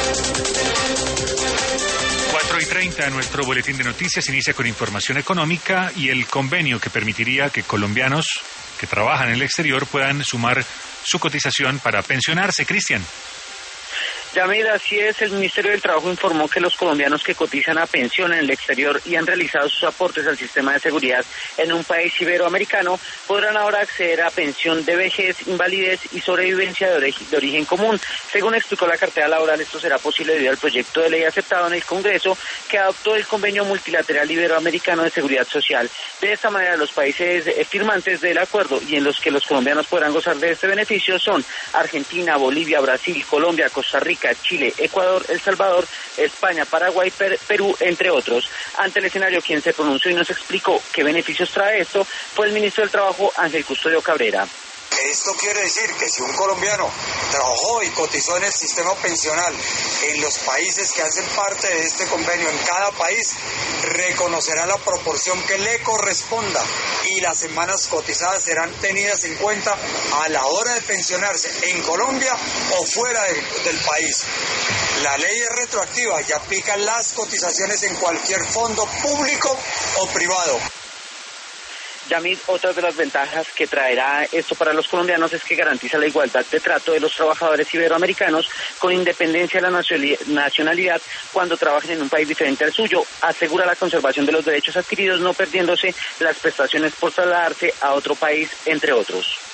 4:30, nuestro boletín de noticias inicia con información económica y el convenio que permitiría que colombianos que trabajan en el exterior puedan sumar su cotización para pensionarse. Cristian. Yamil, así es, el Ministerio del Trabajo informó que los colombianos que cotizan a pensión en el exterior y han realizado sus aportes al sistema de seguridad en un país iberoamericano podrán ahora acceder a pensión de vejez, invalidez y sobrevivencia de origen común. Según explicó la cartera laboral, esto será posible debido al proyecto de ley aceptado en el Congreso que adoptó el Convenio Multilateral Iberoamericano de Seguridad Social. De esta manera, los países firmantes del acuerdo y en los que los colombianos podrán gozar de este beneficio son Argentina, Bolivia, Brasil, Colombia, Costa Rica, Chile, Ecuador, El Salvador, España, Paraguay, Perú, entre otros. Ante el escenario, quien se pronunció y nos explicó qué beneficios trae esto fue el ministro del Trabajo, Ángel Custodio Cabrera. Esto quiere decir que si un colombiano trabajó y cotizó en el sistema pensional en los países que hacen parte de este convenio, en cada país reconocerá la proporción que le corresponda y las semanas cotizadas serán tenidas en cuenta a la hora de pensionarse en Colombia o fuera del país. La ley es retroactiva y aplica las cotizaciones en cualquier fondo público o privado. Yamil, otra de las ventajas que traerá esto para los colombianos es que garantiza la igualdad de trato de los trabajadores iberoamericanos con independencia de la nacionalidad cuando trabajen en un país diferente al suyo. Asegura la conservación de los derechos adquiridos, no perdiéndose las prestaciones por trasladarse a otro país, entre otros.